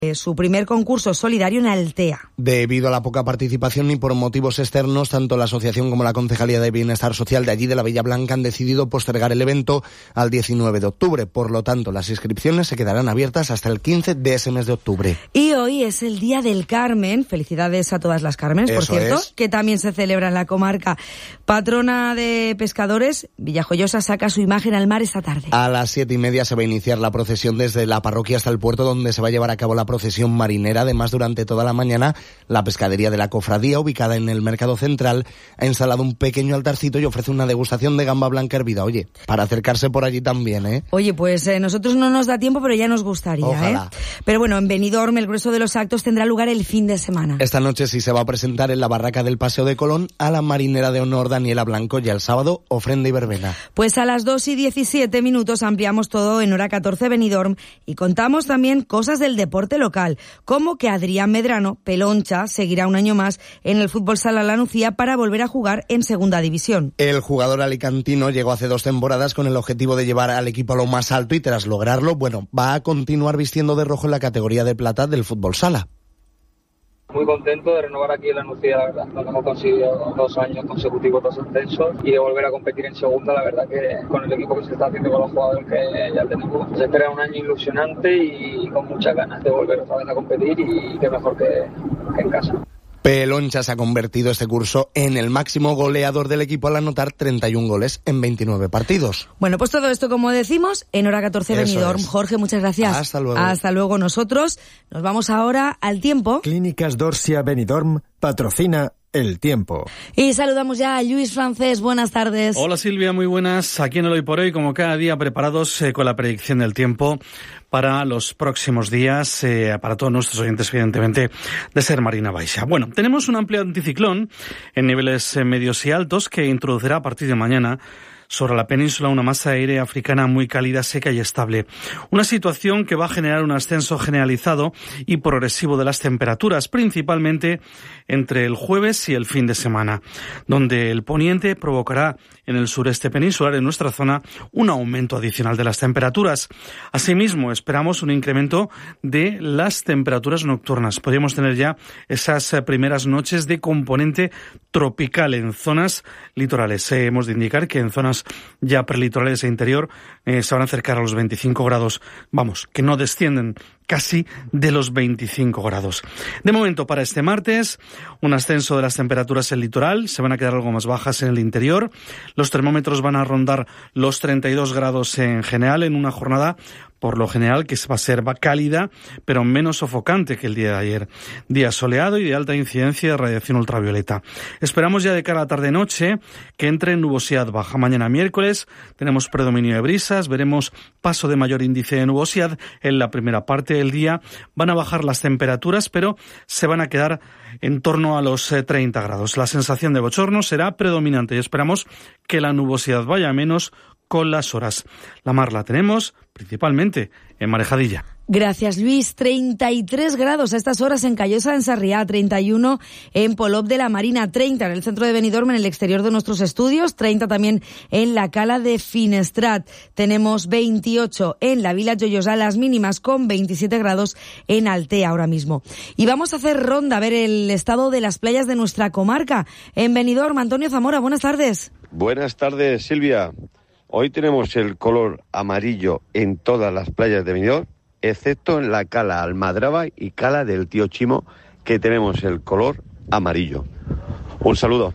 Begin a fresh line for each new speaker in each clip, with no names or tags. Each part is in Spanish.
su primer concurso solidario en Altea.
Debido a la poca participación y por motivos externos, tanto la asociación como la Concejalía de Bienestar Social de allí de la Villa Blanca han decidido postergar el evento al 19 de octubre. Por lo tanto, las inscripciones se quedarán abiertas hasta el 15 de ese mes de octubre.
Y hoy es el Día del Carmen. Felicidades a todas las Cármenes, por cierto, que también se celebra en la comarca. Patrona de pescadores, Villajoyosa saca su imagen al mar esta tarde.
A las 7:30 se va a iniciar la procesión desde la parroquia hasta el puerto, donde se va a llevar a cabo la procesión marinera. Además, durante toda la mañana, la pescadería de la cofradía, ubicada en el mercado central, ha instalado un pequeño altarcito y ofrece una degustación de gamba blanca hervida. Oye, para acercarse por allí también, ¿eh?
Oye, pues nosotros no nos da tiempo, pero ya nos gustaría,
Ojalá.
Pero bueno, en Benidorm el grueso de los actos tendrá lugar el fin de semana.
Esta noche sí se va a presentar en la barraca del Paseo de Colón a la marinera de honor Daniela Blanco, y el sábado ofrenda y verbena.
Pues a las 2:17 ampliamos todo en Hora 14 Benidorm y contamos también cosas del deporte local, como que Adrián Medrano, Peloncha, seguirá un año más en el Fútbol Sala La Nucía para volver a jugar en Segunda División.
El jugador alicantino llegó hace 2 temporadas con el objetivo de llevar al equipo a lo más alto y tras lograrlo, va a continuar vistiendo de rojo en la categoría de plata del Fútbol Sala.
Muy contento de renovar aquí en La Nucía, la verdad. Nos hemos conseguido 2 años consecutivos, 2 ascensos, y de volver a competir en segunda, la verdad que con el equipo que se está haciendo, con los jugadores que ya tenemos, se espera un año ilusionante y con muchas ganas de volver otra vez a competir, y qué mejor que en casa.
Peloncha se ha convertido este curso en el máximo goleador del equipo al anotar 31 goles en 29 partidos.
Bueno, pues todo esto, como decimos, en Hora 14 Benidorm. Jorge, muchas gracias.
Hasta luego.
Hasta luego. Nosotros nos vamos ahora al tiempo.
Clínicas Dorsia Benidorm patrocina el tiempo.
Y saludamos ya a Luis Francés. Buenas tardes.
Hola Silvia, muy buenas. Aquí en el Hoy por Hoy, como cada día, preparados con la predicción del tiempo para los próximos días, para todos nuestros oyentes, evidentemente, de Ser Marina Baixa. Bueno, tenemos un amplio anticiclón en niveles medios y altos que introducirá a partir de mañana sobre la península una masa de aire africana muy cálida, seca y estable. Una situación que va a generar un ascenso generalizado y progresivo de las temperaturas, principalmente entre el jueves y el fin de semana, donde el poniente provocará en el sureste peninsular, en nuestra zona, un aumento adicional de las temperaturas. Asimismo, esperamos un incremento de las temperaturas nocturnas. Podríamos tener ya esas primeras noches de componente tropical en zonas litorales. Hemos de indicar que en zonas ya prelitorales e interior se van a acercar a los 25 grados. Vamos, que no descienden casi de los 25 grados. De momento, para este martes, un ascenso de las temperaturas en el litoral, se van a quedar algo más bajas en el interior. Los termómetros van a rondar los 32 grados en general, en una jornada por lo general que va a ser cálida, pero menos sofocante que el día de ayer. Día soleado y de alta incidencia de radiación ultravioleta. Esperamos ya de cara a la tarde-noche que entre en nubosidad baja. Mañana miércoles tenemos predominio de brisas, veremos paso de mayor índice de nubosidad en la primera parte del día. Van a bajar las temperaturas, pero se van a quedar en torno a los 30 grados. La sensación de bochorno será predominante y esperamos que la nubosidad vaya a menos con las horas. La mar la tenemos principalmente en Marejadilla.
Gracias, Luis. 33 grados a estas horas en Callosa, en Sarriá, 31 en Polop de la Marina, 30 en el centro de Benidorm, en el exterior de nuestros estudios, 30 también en la Cala de Finestrat. Tenemos 28 en la Vila Joyosa, las mínimas con 27 grados en Altea ahora mismo. Y vamos a hacer ronda a ver el estado de las playas de nuestra comarca. En Benidorm, Antonio Zamora, buenas tardes.
Buenas tardes, Silvia. Hoy tenemos el color amarillo en todas las playas de Benidorm, excepto en la Cala Almadraba y Cala del Tío Chimo, que tenemos el color amarillo. Un saludo.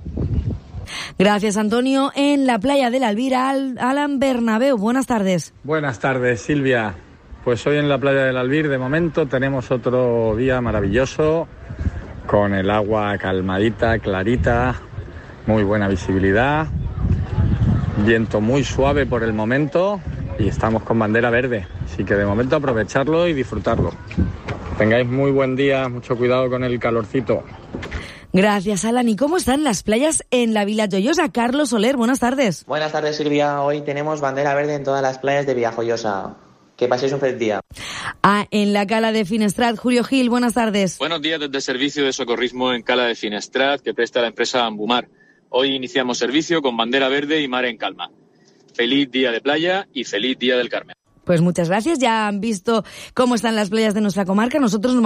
Gracias, Antonio. En la playa de la Alvira, Alan Bernabeu, buenas tardes.
Buenas tardes, Silvia. Pues hoy en la playa del Albir, de momento, tenemos otro día maravilloso, con el agua calmadita, clarita, muy buena visibilidad. Viento muy suave por el momento y estamos con bandera verde, así que de momento aprovecharlo y disfrutarlo. Tengáis muy buen día, mucho cuidado con el calorcito.
Gracias, Alan. ¿Y cómo están las playas en la Vila Joyosa? Carlos Soler, buenas tardes.
Buenas tardes, Silvia. Hoy tenemos bandera verde en todas las playas de Villajoyosa. Que paséis un feliz día.
En la Cala de Finestrat, Julio Gil, buenas tardes.
Buenos días desde el Servicio de Socorrismo en Cala de Finestrat, que presta la empresa Ambumar. Hoy iniciamos servicio con bandera verde y mar en calma. Feliz día de playa y feliz día del Carmen.
Pues muchas gracias. Ya han visto cómo están las playas de nuestra comarca. Nosotros nos